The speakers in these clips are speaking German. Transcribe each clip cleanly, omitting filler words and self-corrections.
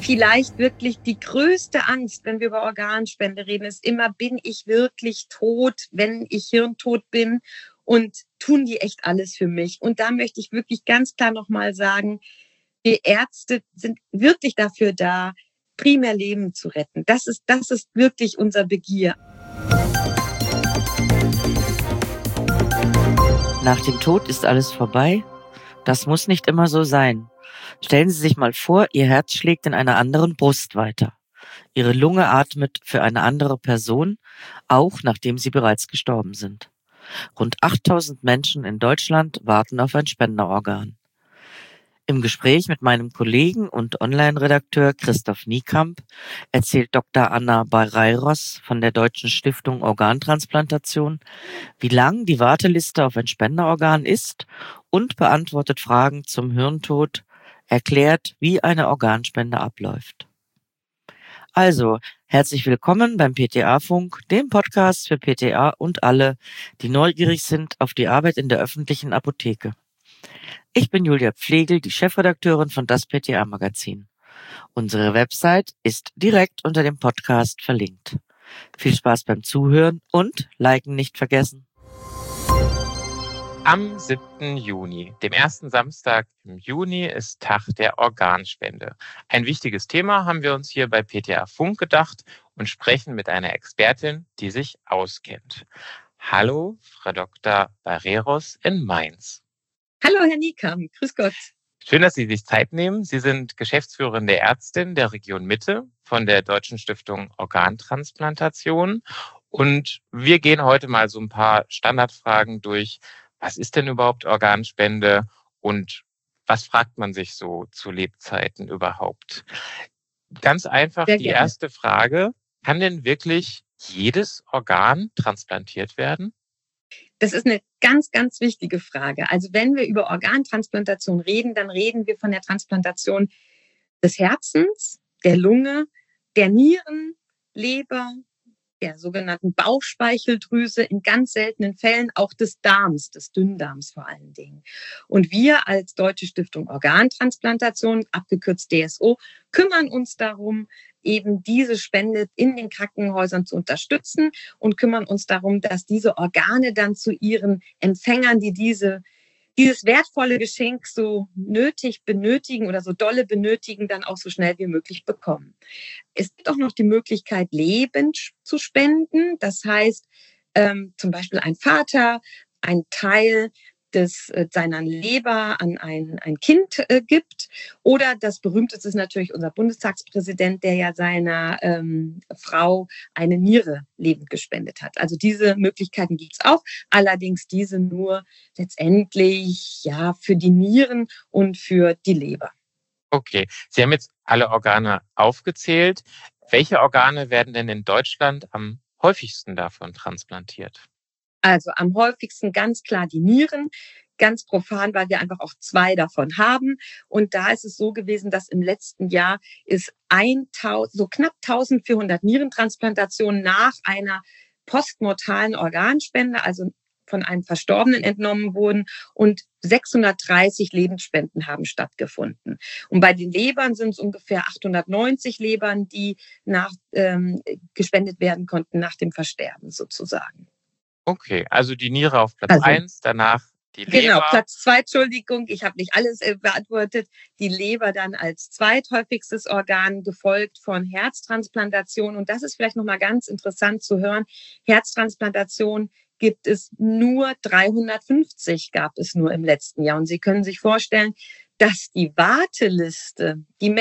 vielleicht wirklich die größte Angst, wenn wir über Organspende reden, ist immer, bin ich wirklich tot, wenn ich hirntot bin? Und tun die echt alles für mich? Und da möchte ich wirklich ganz klar nochmal sagen, wir Ärzte sind wirklich dafür da, primär Leben zu retten. Das ist wirklich unser Begier. Nach dem Tod ist alles vorbei? Das muss nicht immer so sein. Stellen Sie sich mal vor, Ihr Herz schlägt in einer anderen Brust weiter. Ihre Lunge atmet für eine andere Person, auch nachdem Sie bereits gestorben sind. Rund 8000 Menschen in Deutschland warten auf ein Spenderorgan. Im Gespräch mit meinem Kollegen und Online-Redakteur Christoph Niekamp erzählt Dr. Anna Barreiros von der Deutschen Stiftung Organtransplantation, wie lang die Warteliste auf ein Spenderorgan ist und beantwortet Fragen zum Hirntod, erklärt, wie eine Organspende abläuft. Also, herzlich willkommen beim PTA-Funk, dem Podcast für PTA und alle, die neugierig sind auf die Arbeit in der öffentlichen Apotheke. Ich bin Julia Pflegel, die Chefredakteurin von das PTA-Magazin. Unsere Website ist direkt unter dem Podcast verlinkt. Viel Spaß beim Zuhören und Liken nicht vergessen. Am 7. Juni, dem ersten Samstag im Juni, ist Tag der Organspende. Ein wichtiges Thema haben wir uns hier bei PTA Funk gedacht und sprechen mit einer Expertin, die sich auskennt. Hallo, Frau Dr. Barreiros in Mainz. Hallo, Herr Niekamp. Grüß Gott. Schön, dass Sie sich Zeit nehmen. Sie sind geschäftsführende Ärztin der Region Mitte von der Deutschen Stiftung Organtransplantation. Und wir gehen heute mal so ein paar Standardfragen durch. Was ist denn überhaupt Organspende und was fragt man sich so zu Lebzeiten überhaupt? Ganz einfach die erste Frage. Kann denn wirklich jedes Organ transplantiert werden? Das ist eine ganz, ganz wichtige Frage. Also wenn wir über Organtransplantation reden, dann reden wir von der Transplantation des Herzens, der Lunge, der Nieren, Leber, der sogenannten Bauchspeicheldrüse, in ganz seltenen Fällen auch des Darms, des Dünndarms vor allen Dingen. Und wir als Deutsche Stiftung Organtransplantation, abgekürzt DSO, kümmern uns darum, eben diese Spende in den Krankenhäusern zu unterstützen und kümmern uns darum, dass diese Organe dann zu ihren Empfängern, die dieses wertvolle Geschenk so nötig benötigen oder so dolle benötigen, dann auch so schnell wie möglich bekommen. Es gibt auch noch die Möglichkeit, Leben zu spenden. Das heißt, zum Beispiel ein Vater einen Teil seiner Leber an ein Kind gibt. Oder das berühmteste ist natürlich unser Bundestagspräsident, der ja seiner Frau eine Niere lebend gespendet hat. Also diese Möglichkeiten gibt es auch. Allerdings diese nur letztendlich ja für die Nieren und für die Leber. Okay, Sie haben jetzt alle Organe aufgezählt. Welche Organe werden denn in Deutschland am häufigsten davon transplantiert? Also am häufigsten ganz klar die Nieren, ganz profan, weil wir einfach auch 2 davon haben. Und da ist es so gewesen, dass im letzten Jahr ist so knapp 1400 Nierentransplantationen nach einer postmortalen Organspende, also von einem Verstorbenen entnommen wurden und 630 Lebensspenden haben stattgefunden. Und bei den Lebern sind es ungefähr 890 Lebern, die gespendet werden konnten nach dem Versterben sozusagen. Okay, also die Niere auf Platz 1, danach die Leber. Genau, Platz 2, Entschuldigung, ich habe nicht alles beantwortet. Die Leber dann als zweithäufigstes Organ, gefolgt von Herztransplantation. Und das ist vielleicht nochmal ganz interessant zu hören. Herztransplantation gibt es nur 350, gab es nur im letzten Jahr. Und Sie können sich vorstellen, dass die Warteliste,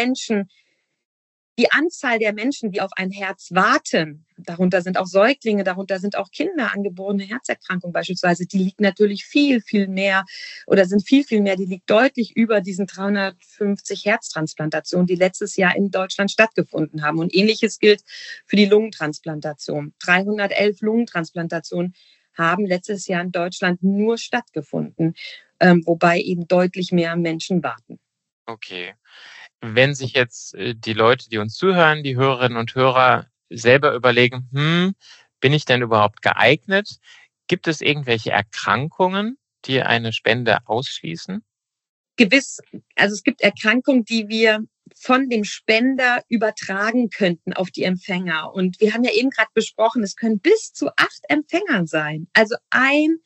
die Anzahl der Menschen, die auf ein Herz warten, darunter sind auch Säuglinge, darunter sind auch Kinder, angeborene Herzerkrankungen beispielsweise, die liegt natürlich viel, viel mehr oder sind viel, viel mehr, die liegt deutlich über diesen 350 Herztransplantationen, die letztes Jahr in Deutschland stattgefunden haben. Und Ähnliches gilt für die Lungentransplantation. 311 Lungentransplantationen haben letztes Jahr in Deutschland nur stattgefunden, wobei eben deutlich mehr Menschen warten. Okay. Wenn sich jetzt die Leute, die uns zuhören, die Hörerinnen und Hörer selber überlegen, bin ich denn überhaupt geeignet? Gibt es irgendwelche Erkrankungen, die eine Spende ausschließen? Gewiss, also es gibt Erkrankungen, die wir von dem Spender übertragen könnten auf die Empfänger. Und wir haben ja eben gerade besprochen, es können bis zu 8 Empfänger sein. Also ein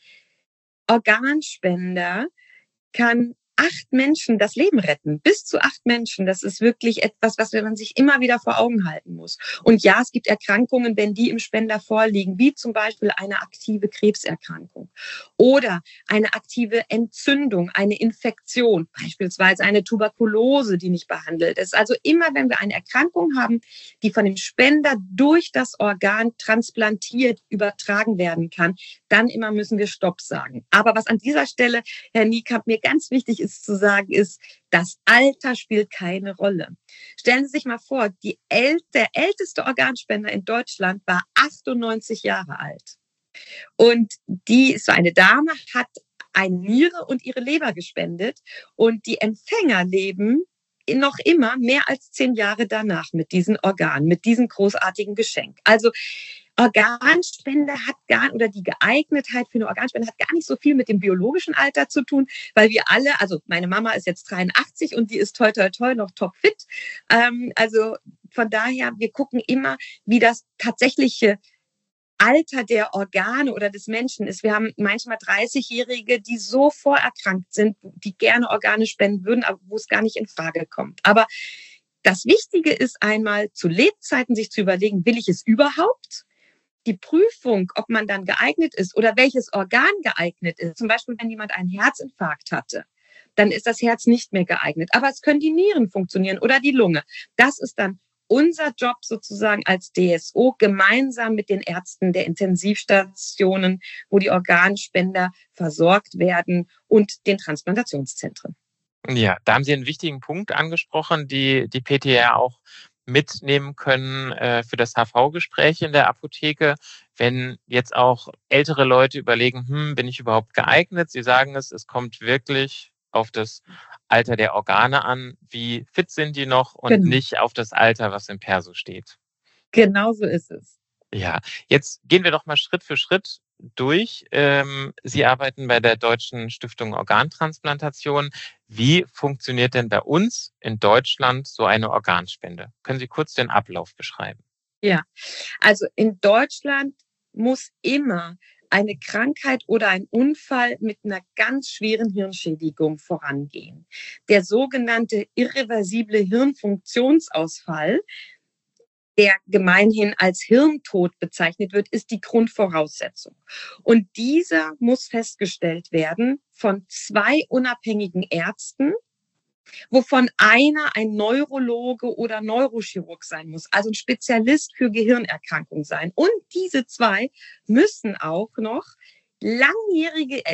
Organspender kann 8 Menschen das Leben retten, bis zu 8 Menschen. Das ist wirklich etwas, was man sich immer wieder vor Augen halten muss. Und ja, es gibt Erkrankungen, wenn die im Spender vorliegen, wie zum Beispiel eine aktive Krebserkrankung oder eine aktive Entzündung, eine Infektion, beispielsweise eine Tuberkulose, die nicht behandelt ist. Also immer, wenn wir eine Erkrankung haben, die von dem Spender durch das Organ transplantiert übertragen werden kann, dann immer müssen wir Stopp sagen. Aber was an dieser Stelle, Herr Niekamp, mir ganz wichtig ist zu sagen, ist, das Alter spielt keine Rolle. Stellen Sie sich mal vor, der älteste Organspender in Deutschland war 98 Jahre alt. Und die ist so eine Dame, hat eine Niere und ihre Leber gespendet. Und die Empfänger leben noch immer mehr als 10 Jahre danach mit diesen Organen, mit diesem großartigen Geschenk. Also Organspende oder die Geeignetheit für eine Organspende hat gar nicht so viel mit dem biologischen Alter zu tun, weil wir alle, also meine Mama ist jetzt 83 und die ist toi toi toi noch topfit. Also von daher, wir gucken immer, wie das tatsächliche Alter der Organe oder des Menschen ist. Wir haben manchmal 30-Jährige, die so vorerkrankt sind, die gerne Organe spenden würden, aber wo es gar nicht in Frage kommt. Aber das Wichtige ist einmal, zu Lebzeiten sich zu überlegen, will ich es überhaupt? Die Prüfung, ob man dann geeignet ist oder welches Organ geeignet ist. Zum Beispiel, wenn jemand einen Herzinfarkt hatte, dann ist das Herz nicht mehr geeignet. Aber es können die Nieren funktionieren oder die Lunge. Das ist dann unser Job sozusagen als DSO, gemeinsam mit den Ärzten der Intensivstationen, wo die Organspender versorgt werden, und den Transplantationszentren. Ja, da haben Sie einen wichtigen Punkt angesprochen, die PTR auch mitnehmen können für das HV-Gespräch in der Apotheke, wenn jetzt auch ältere Leute überlegen, bin ich überhaupt geeignet? Sie sagen es kommt wirklich auf das Alter der Organe an, wie fit sind die noch und nicht auf das Alter, was im Perso steht. Genau so ist es. Ja, jetzt gehen wir doch mal Schritt für Schritt durch. Sie arbeiten bei der Deutschen Stiftung Organtransplantation. Wie funktioniert denn bei uns in Deutschland so eine Organspende? Können Sie kurz den Ablauf beschreiben? Ja, also in Deutschland muss immer eine Krankheit oder ein Unfall mit einer ganz schweren Hirnschädigung vorangehen. Der sogenannte irreversible Hirnfunktionsausfall, der gemeinhin als Hirntod bezeichnet wird, ist die Grundvoraussetzung. Und dieser muss festgestellt werden von 2 unabhängigen Ärzten, wovon einer ein Neurologe oder Neurochirurg sein muss, also ein Spezialist für Gehirnerkrankungen sein. Und diese 2 müssen auch noch langjährige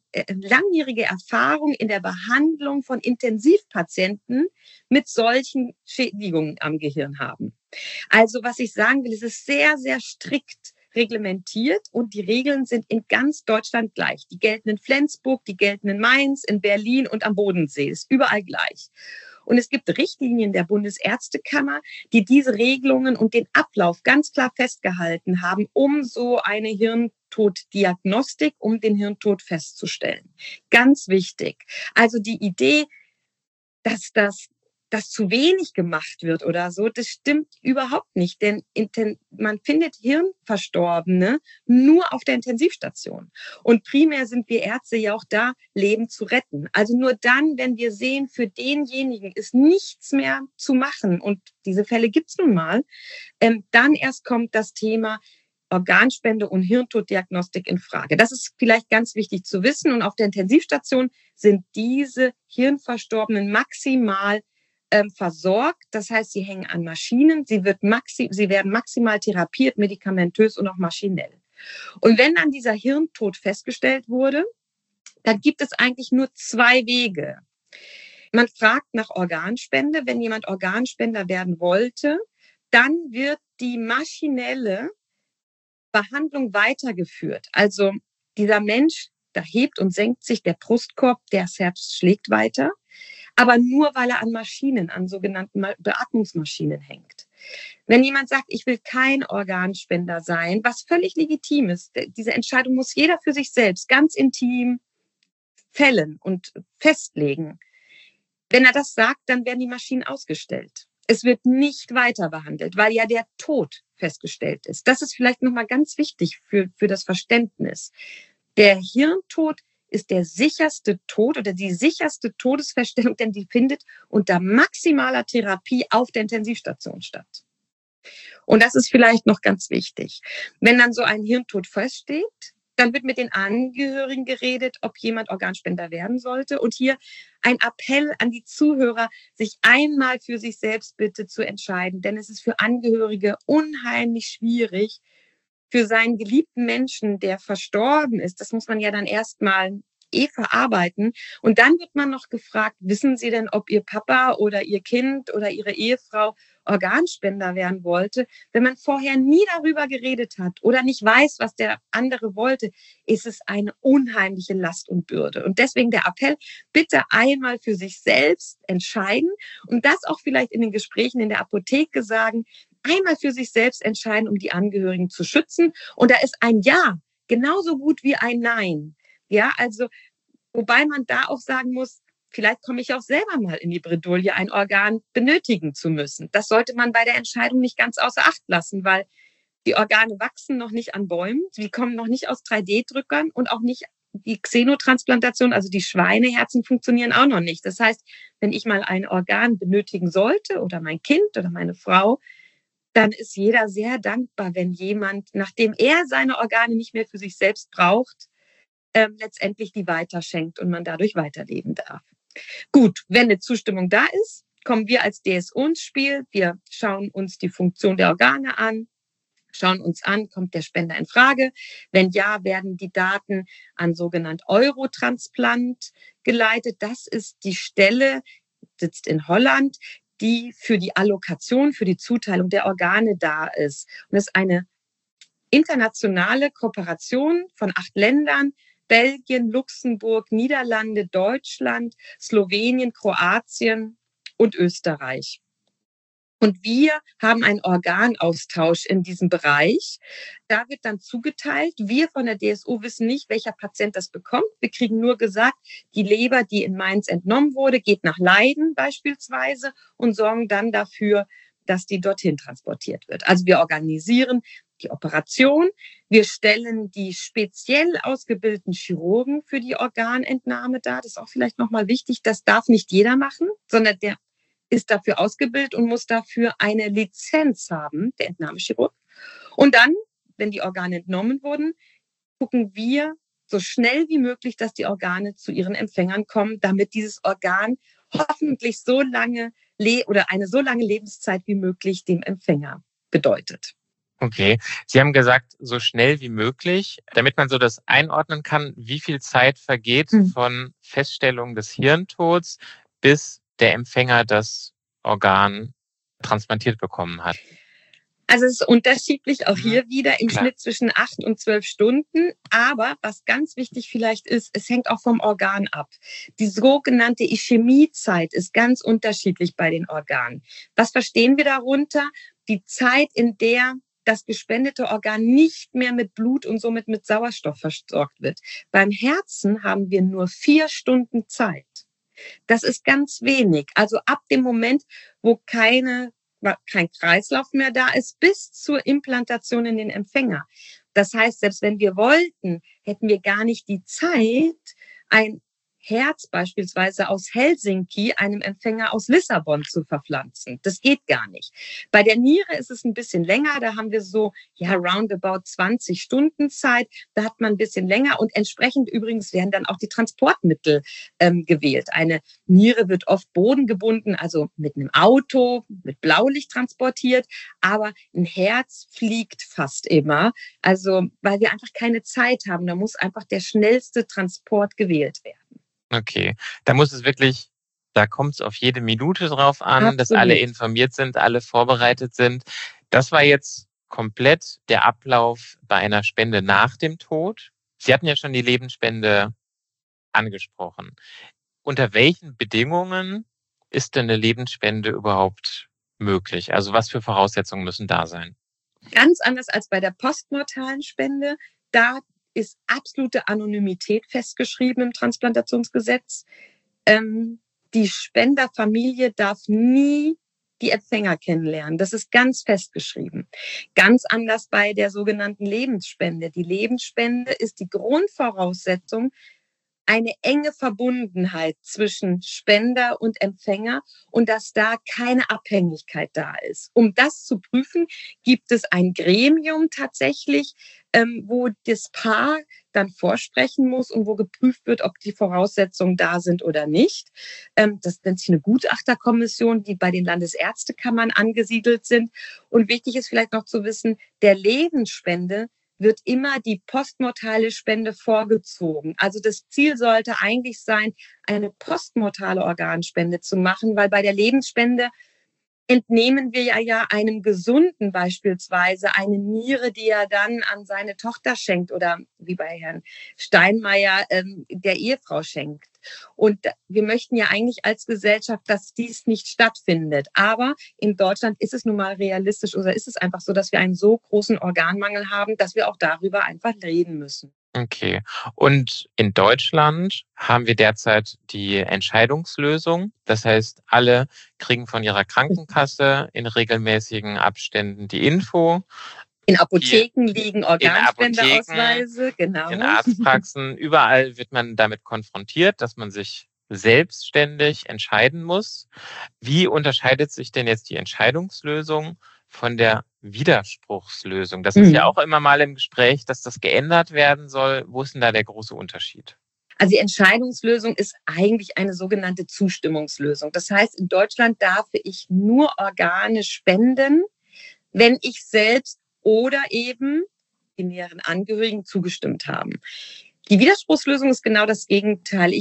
Erfahrung in der Behandlung von Intensivpatienten mit solchen Schädigungen am Gehirn haben. Also was ich sagen will, es ist sehr, sehr strikt reglementiert und die Regeln sind in ganz Deutschland gleich. Die gelten in Flensburg, die gelten in Mainz, in Berlin und am Bodensee. Ist überall gleich. Und es gibt Richtlinien der Bundesärztekammer, die diese Regelungen und den Ablauf ganz klar festgehalten haben, um so eine Hirntoddiagnostik, um den Hirntod festzustellen. Ganz wichtig. Also die Idee, dass das zu wenig gemacht wird oder so, das stimmt überhaupt nicht. Denn man findet Hirnverstorbene nur auf der Intensivstation. Und primär sind wir Ärzte ja auch da, Leben zu retten. Also nur dann, wenn wir sehen, für denjenigen ist nichts mehr zu machen, und diese Fälle gibt's nun mal, dann erst kommt das Thema Organspende und Hirntoddiagnostik in Frage. Das ist vielleicht ganz wichtig zu wissen. Und auf der Intensivstation sind diese Hirnverstorbenen maximal versorgt. Das heißt, sie hängen an Maschinen, sie werden maximal therapiert, medikamentös und auch maschinell. Und wenn dann dieser Hirntod festgestellt wurde, dann gibt es eigentlich nur 2 Wege. Man fragt nach Organspende. Wenn jemand Organspender werden wollte, dann wird die maschinelle Behandlung weitergeführt. Also dieser Mensch, da hebt und senkt sich der Brustkorb, das Herz schlägt weiter, aber nur, weil er an Maschinen, an sogenannten Beatmungsmaschinen hängt. Wenn jemand sagt, ich will kein Organspender sein, was völlig legitim ist, diese Entscheidung muss jeder für sich selbst ganz intim fällen und festlegen. Wenn er das sagt, dann werden die Maschinen ausgestellt. Es wird nicht weiter behandelt, weil ja der Tod festgestellt ist. Das ist vielleicht nochmal ganz wichtig für das Verständnis. Der Hirntod ist der sicherste Tod oder die sicherste Todesfeststellung, denn die findet unter maximaler Therapie auf der Intensivstation statt. Und das ist vielleicht noch ganz wichtig. Wenn dann so ein Hirntod feststeht, dann wird mit den Angehörigen geredet, ob jemand Organspender werden sollte. Und hier ein Appell an die Zuhörer, sich einmal für sich selbst bitte zu entscheiden. Denn es ist für Angehörige unheimlich schwierig, für seinen geliebten Menschen, der verstorben ist. Das muss man ja dann erstmal verarbeiten. Und dann wird man noch gefragt, wissen Sie denn, ob Ihr Papa oder Ihr Kind oder Ihre Ehefrau Organspender werden wollte? Wenn man vorher nie darüber geredet hat oder nicht weiß, was der andere wollte, ist es eine unheimliche Last und Bürde. Und deswegen der Appell, bitte einmal für sich selbst entscheiden und das auch vielleicht in den Gesprächen in der Apotheke sagen, einmal für sich selbst entscheiden, um die Angehörigen zu schützen. Und da ist ein Ja genauso gut wie ein Nein. Ja, also, wobei man da auch sagen muss, vielleicht komme ich auch selber mal in die Bredouille, ein Organ benötigen zu müssen. Das sollte man bei der Entscheidung nicht ganz außer Acht lassen, weil die Organe wachsen noch nicht an Bäumen, sie kommen noch nicht aus 3D-Drückern und auch nicht die Xenotransplantation, also die Schweineherzen funktionieren auch noch nicht. Das heißt, wenn ich mal ein Organ benötigen sollte oder mein Kind oder meine Frau, dann ist jeder sehr dankbar, wenn jemand, nachdem er seine Organe nicht mehr für sich selbst braucht, letztendlich die weiterschenkt und man dadurch weiterleben darf. Gut, wenn eine Zustimmung da ist, kommen wir als DSO ins Spiel. Wir schauen uns die Funktion der Organe an, schauen uns an, kommt der Spender in Frage? Wenn ja, werden die Daten an sogenannt Eurotransplant geleitet. Das ist die Stelle, sitzt in Holland, die für die Allokation, für die Zuteilung der Organe da ist. Und das ist eine internationale Kooperation von 8 Ländern, Belgien, Luxemburg, Niederlande, Deutschland, Slowenien, Kroatien und Österreich. Und wir haben einen Organaustausch in diesem Bereich. Da wird dann zugeteilt. Wir von der DSO wissen nicht, welcher Patient das bekommt. Wir kriegen nur gesagt, die Leber, die in Mainz entnommen wurde, geht nach Leiden beispielsweise und sorgen dann dafür, dass die dorthin transportiert wird. Also wir organisieren die Operation. Wir stellen die speziell ausgebildeten Chirurgen für die Organentnahme dar. Das ist auch vielleicht nochmal wichtig. Das darf nicht jeder machen, sondern der ist dafür ausgebildet und muss dafür eine Lizenz haben, der Entnahmechirurg. Und dann, wenn die Organe entnommen wurden, gucken wir so schnell wie möglich, dass die Organe zu ihren Empfängern kommen, damit dieses Organ hoffentlich so lange oder eine so lange Lebenszeit wie möglich dem Empfänger bedeutet. Okay, Sie haben gesagt, so schnell wie möglich, damit man so das einordnen kann, wie viel Zeit vergeht von Feststellung des Hirntods, bis der Empfänger das Organ transplantiert bekommen hat. Also es ist unterschiedlich, auch hier wieder im Schnitt zwischen 8 und 12 Stunden. Aber was ganz wichtig vielleicht ist, es hängt auch vom Organ ab. Die sogenannte Ischämiezeit ist ganz unterschiedlich bei den Organen. Was verstehen wir darunter? Die Zeit, in der das gespendete Organ nicht mehr mit Blut und somit mit Sauerstoff versorgt wird. Beim Herzen haben wir nur 4 Stunden Zeit. Das ist ganz wenig. Also ab dem Moment, wo kein Kreislauf mehr da ist, bis zur Implantation in den Empfänger. Das heißt, selbst wenn wir wollten, hätten wir gar nicht die Zeit, ein Herz beispielsweise aus Helsinki einem Empfänger aus Lissabon zu verpflanzen. Das geht gar nicht. Bei der Niere ist es ein bisschen länger. Da haben wir so, roundabout 20 Stunden Zeit. Da hat man ein bisschen länger und entsprechend übrigens werden dann auch die Transportmittel gewählt. Eine Niere wird oft bodengebunden, also mit einem Auto, mit Blaulicht transportiert. Aber ein Herz fliegt fast immer. Also, weil wir einfach keine Zeit haben. Da muss einfach der schnellste Transport gewählt werden. Okay, da muss es wirklich, da kommt es auf jede Minute drauf an, Absolut. dass alle informiert sind, alle vorbereitet sind. Das war jetzt komplett der Ablauf bei einer Spende nach dem Tod. Sie hatten ja schon die Lebensspende angesprochen. Unter welchen Bedingungen ist denn eine Lebensspende überhaupt möglich? Also was für Voraussetzungen müssen da sein? Ganz anders als bei der postmortalen Spende. Da ist absolute Anonymität festgeschrieben im Transplantationsgesetz. die Spenderfamilie darf nie die Empfänger kennenlernen. Das ist ganz festgeschrieben. Ganz anders bei der sogenannten Lebensspende. Die Lebensspende ist die Grundvoraussetzung, eine enge Verbundenheit zwischen Spender und Empfänger und dass da keine Abhängigkeit da ist. Um das zu prüfen, gibt es ein Gremium tatsächlich, wo das Paar dann vorsprechen muss und wo geprüft wird, ob die Voraussetzungen da sind oder nicht. Das nennt sich eine Gutachterkommission, die bei den Landesärztekammern angesiedelt sind. Und wichtig ist vielleicht noch zu wissen, der Lebensspende wird immer die postmortale Spende vorgezogen. Also das Ziel sollte eigentlich sein, eine postmortale Organspende zu machen, weil bei der Lebensspende entnehmen wir ja einem Gesunden beispielsweise eine Niere, die er dann an seine Tochter schenkt oder wie bei Herrn Steinmeier der Ehefrau schenkt. Und wir möchten ja eigentlich als Gesellschaft, dass dies nicht stattfindet. Aber in Deutschland ist es nun mal realistisch oder ist es einfach so, dass wir einen so großen Organmangel haben, dass wir auch darüber einfach reden müssen. Okay. Und in Deutschland haben wir derzeit die Entscheidungslösung. Das heißt, alle kriegen von ihrer Krankenkasse in regelmäßigen Abständen die Info. In Apotheken liegen Organspenderausweise, genau. In Arztpraxen, überall wird man damit konfrontiert, dass man sich selbstständig entscheiden muss. Wie unterscheidet sich denn jetzt die Entscheidungslösung von der Widerspruchslösung? Das ist ja auch immer mal im Gespräch, dass das geändert werden soll. Wo ist denn da der große Unterschied? Also die Entscheidungslösung ist eigentlich eine sogenannte Zustimmungslösung. Das heißt, in Deutschland darf ich nur Organe spenden, wenn ich selbst oder eben die näheren Angehörigen zugestimmt haben. Die Widerspruchslösung ist genau das Gegenteil.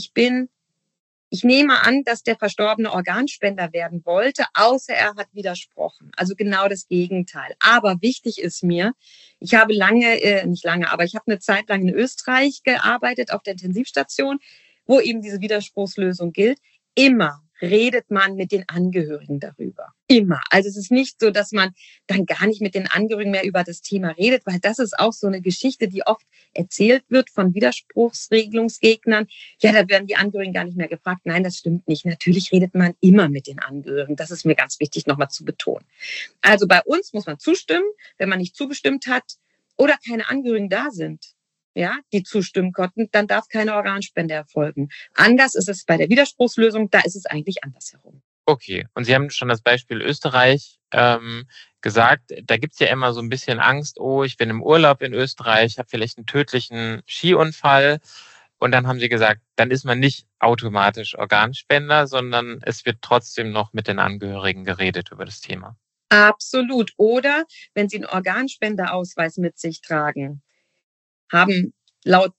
Ich nehme an, dass der Verstorbene Organspender werden wollte, außer er hat widersprochen. Also genau das Gegenteil. Aber wichtig ist mir, ich habe ich habe eine Zeit lang in Österreich gearbeitet auf der Intensivstation, wo eben diese Widerspruchslösung gilt. Immer redet man mit den Angehörigen darüber. Immer. Also es ist nicht so, dass man dann gar nicht mit den Angehörigen mehr über das Thema redet, weil das ist auch so eine Geschichte, die oft erzählt wird von Widerspruchsregelungsgegnern. Ja, da werden die Angehörigen gar nicht mehr gefragt. Nein, das stimmt nicht. Natürlich redet man immer mit den Angehörigen. Das ist mir ganz wichtig, nochmal zu betonen. Also bei uns muss man zustimmen. Wenn man nicht zugestimmt hat oder keine Angehörigen da sind, ja, die zustimmen konnten, dann darf keine Organspende erfolgen. Anders ist es bei der Widerspruchslösung, da ist es eigentlich andersherum. Okay, und Sie haben schon das Beispiel Österreich gesagt, da gibt's ja immer so ein bisschen Angst, oh, ich bin im Urlaub in Österreich, habe vielleicht einen tödlichen Skiunfall. Und dann haben Sie gesagt, dann ist man nicht automatisch Organspender, sondern es wird trotzdem noch mit den Angehörigen geredet über das Thema. Absolut. Oder wenn Sie einen Organspenderausweis mit sich tragen, haben laut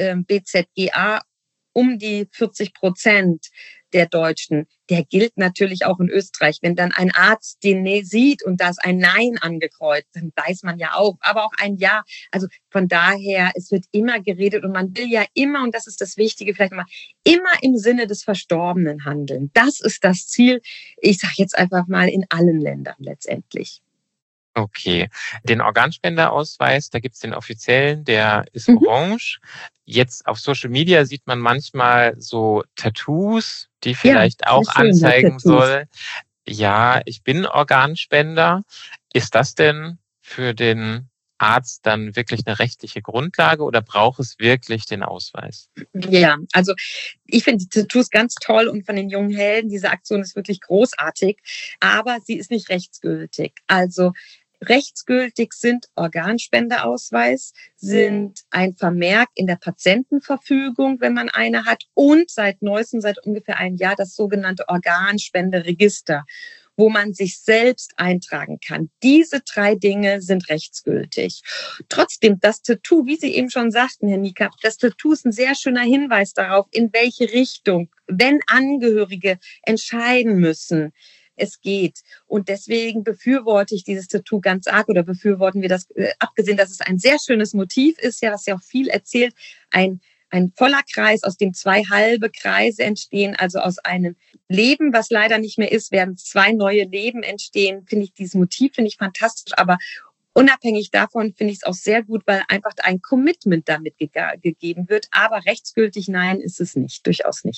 BZGA um die 40% der Deutschen. Der gilt natürlich auch in Österreich. Wenn dann ein Arzt den sieht und da ist ein Nein angekreuzt, dann weiß man ja auch, aber auch ein Ja. Also von daher, es wird immer geredet und man will ja immer, und das ist das Wichtige, vielleicht mal immer im Sinne des Verstorbenen handeln. Das ist das Ziel, ich sage jetzt einfach mal, in allen Ländern letztendlich. Okay, den Organspenderausweis, da gibt's den offiziellen, der ist orange. Jetzt auf Social Media sieht man manchmal so Tattoos, die vielleicht auch anzeigen soll, ja, ich bin Organspender. Ist das denn für den Arzt dann wirklich eine rechtliche Grundlage oder braucht es wirklich den Ausweis? Ja, also ich finde die Tattoos ganz toll und von den jungen Helden, diese Aktion ist wirklich großartig, aber sie ist nicht rechtsgültig. Also rechtsgültig sind Organspenderausweis, sind ein Vermerk in der Patientenverfügung, wenn man eine hat, und seit neuestem, seit ungefähr einem Jahr, das sogenannte Organspenderegister, wo man sich selbst eintragen kann. Diese 3 Dinge sind rechtsgültig. Trotzdem, das Tattoo, wie Sie eben schon sagten, Herr Niekamp, das Tattoo ist ein sehr schöner Hinweis darauf, in welche Richtung, wenn Angehörige entscheiden müssen, es geht. Und deswegen befürworte ich dieses Tattoo ganz arg oder befürworten wir das, abgesehen, dass es ein sehr schönes Motiv ist, ja, was ja auch viel erzählt, ein voller Kreis, aus dem 2 halbe Kreise entstehen, also aus einem Leben, was leider nicht mehr ist, werden 2 neue Leben entstehen. Dieses Motiv finde ich fantastisch, aber unabhängig davon finde ich es auch sehr gut, weil einfach ein Commitment damit gegeben wird. Aber rechtsgültig, nein, ist es nicht, durchaus nicht.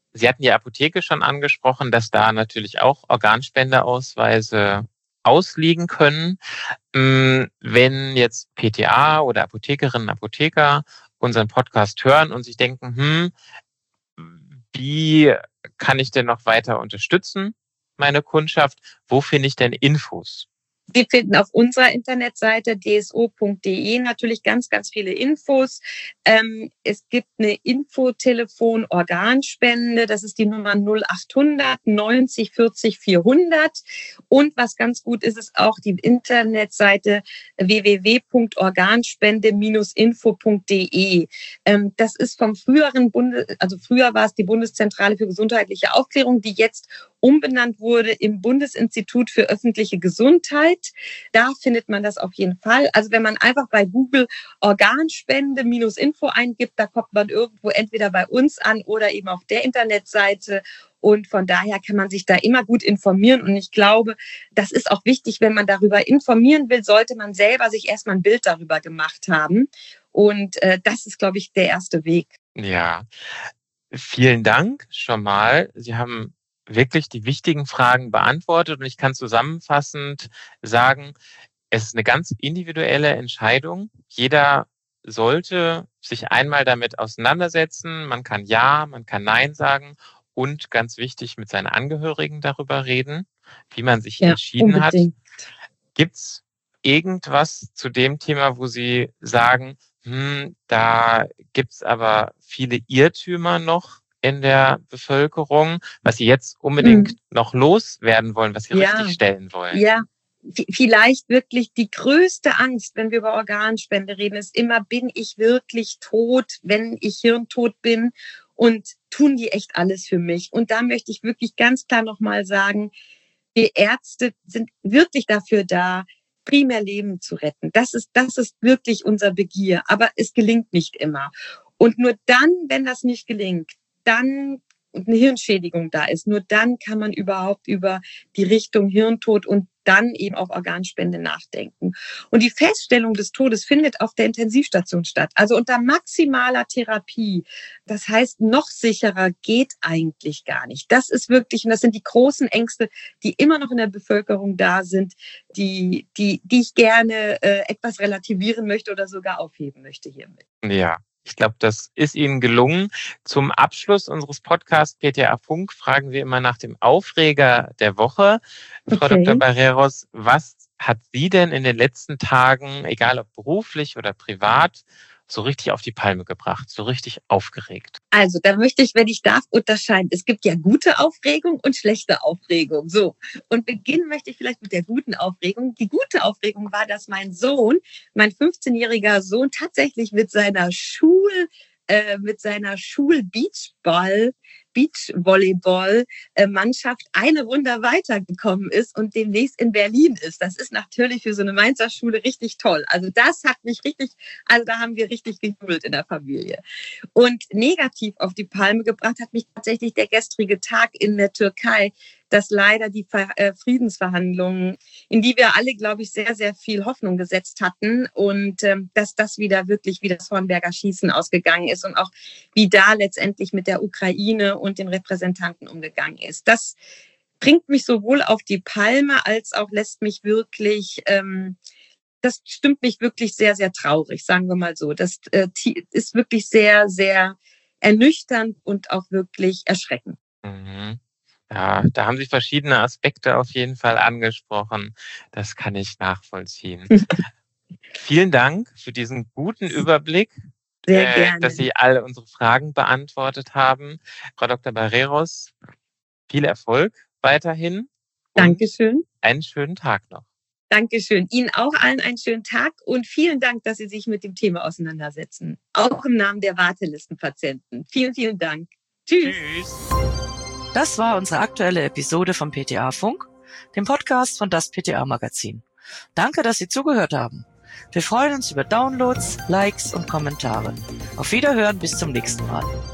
Sie hatten die Apotheke schon angesprochen, dass da natürlich auch Organspendeausweise ausliegen können. Wenn jetzt PTA oder Apothekerinnen und Apotheker unseren Podcast hören und sich denken, wie kann ich denn noch weiter unterstützen, meine Kundschaft? Wo finde ich denn Infos? Sie finden auf unserer Internetseite dso.de natürlich ganz, ganz viele Infos. Es gibt eine Infotelefon Organspende. Das ist die Nummer 0800 90 40 400. Und was ganz gut ist, ist auch die Internetseite www.organspende-info.de. Das ist vom früheren früher war es die Bundeszentrale für gesundheitliche Aufklärung, die jetzt umbenannt wurde im Bundesinstitut für öffentliche Gesundheit. Da findet man das auf jeden Fall. Also wenn man einfach bei Google Organspende-Info eingibt, da kommt man irgendwo entweder bei uns an oder eben auf der Internetseite. Und von daher kann man sich da immer gut informieren. Und ich glaube, das ist auch wichtig, wenn man darüber informieren will, sollte man selber sich erstmal ein Bild darüber gemacht haben. Und das ist, glaube ich, der erste Weg. Ja, vielen Dank schon mal. Sie haben wirklich die wichtigen Fragen beantwortet und ich kann zusammenfassend sagen, es ist eine ganz individuelle Entscheidung. Jeder sollte sich einmal damit auseinandersetzen. Man kann Ja, man kann Nein sagen und ganz wichtig mit seinen Angehörigen darüber reden, wie man sich entschieden unbedingt hat. Gibt's irgendwas zu dem Thema, wo Sie sagen, da gibt's aber viele Irrtümer noch in der Bevölkerung, was Sie jetzt unbedingt noch loswerden wollen, was Sie richtig stellen wollen? Ja, vielleicht wirklich die größte Angst, wenn wir über Organspende reden, ist immer, bin ich wirklich tot, wenn ich hirntot bin? Und tun die echt alles für mich? Und da möchte ich wirklich ganz klar nochmal sagen, wir Ärzte sind wirklich dafür da, primär Leben zu retten. Das ist wirklich unser Begier. Aber es gelingt nicht immer. Und nur dann, wenn das nicht gelingt, dann eine Hirnschädigung da ist, nur dann kann man überhaupt über die Richtung Hirntod und dann eben auch Organspende nachdenken. Und die Feststellung des Todes findet auf der Intensivstation statt, also unter maximaler Therapie. Das heißt, noch sicherer geht eigentlich gar nicht. Das ist wirklich, und das sind die großen Ängste, die immer noch in der Bevölkerung da sind, die ich gerne etwas relativieren möchte oder sogar aufheben möchte hiermit. Ja. Ich glaube, das ist Ihnen gelungen. Zum Abschluss unseres Podcasts PTA Funk fragen wir immer nach dem Aufreger der Woche. Okay. Frau Dr. Barreros, was hat Sie denn in den letzten Tagen, egal ob beruflich oder privat, so richtig auf die Palme gebracht, so richtig aufgeregt? Also da möchte ich, wenn ich darf, unterscheiden. Es gibt ja gute Aufregung und schlechte Aufregung. So. Und beginnen möchte ich vielleicht mit der guten Aufregung. Die gute Aufregung war, dass mein 15-jähriger Sohn tatsächlich mit seiner Beachvolleyball-Mannschaft eine Runde weitergekommen ist und demnächst in Berlin ist. Das ist natürlich für so eine Mainzer Schule richtig toll. Also da haben wir richtig gejubelt in der Familie. Und negativ auf die Palme gebracht hat mich tatsächlich der gestrige Tag in der Türkei, dass leider die Friedensverhandlungen, in die wir alle, glaube ich, sehr, sehr viel Hoffnung gesetzt hatten und dass das wieder wirklich wie das Hornberger Schießen ausgegangen ist und auch wie da letztendlich mit der Ukraine und den Repräsentanten umgegangen ist. Das bringt mich sowohl auf die Palme als auch lässt mich wirklich, das stimmt mich wirklich sehr, sehr traurig, sagen wir mal so. Das ist wirklich sehr, sehr ernüchternd und auch wirklich erschreckend. Mhm. Ja, da haben Sie verschiedene Aspekte auf jeden Fall angesprochen. Das kann ich nachvollziehen. Vielen Dank für diesen guten Überblick, sehr gerne, dass Sie alle unsere Fragen beantwortet haben. Frau Dr. Barreros, viel Erfolg weiterhin. Dankeschön. Einen schönen Tag noch. Dankeschön. Ihnen auch allen einen schönen Tag und vielen Dank, dass Sie sich mit dem Thema auseinandersetzen. Auch im Namen der Wartelistenpatienten. Vielen, vielen Dank. Tschüss. Das war unsere aktuelle Episode vom PTA Funk, dem Podcast von das PTA Magazin. Danke, dass Sie zugehört haben. Wir freuen uns über Downloads, Likes und Kommentare. Auf Wiederhören, bis zum nächsten Mal.